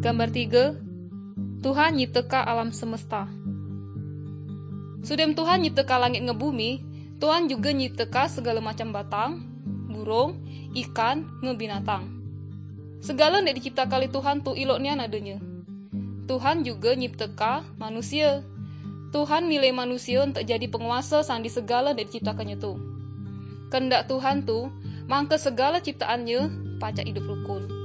Gambar 3. Tuhan nyipteka alam semesta. Sudem Tuhan nyipteka langit ngebumi, Tuhan juga nyipteka segala macam batang, burung, ikan, ngebinatang. Segala yang dicipta kali Tuhan tu iloknya nadanya. Tuhan juga nyipteka manusia. Tuhan milih manusia untuk jadi penguasa sandi segala yang diciptakannya tu. Kehendak Tuhan tu, mangke segala ciptaannya pacak hidup rukun.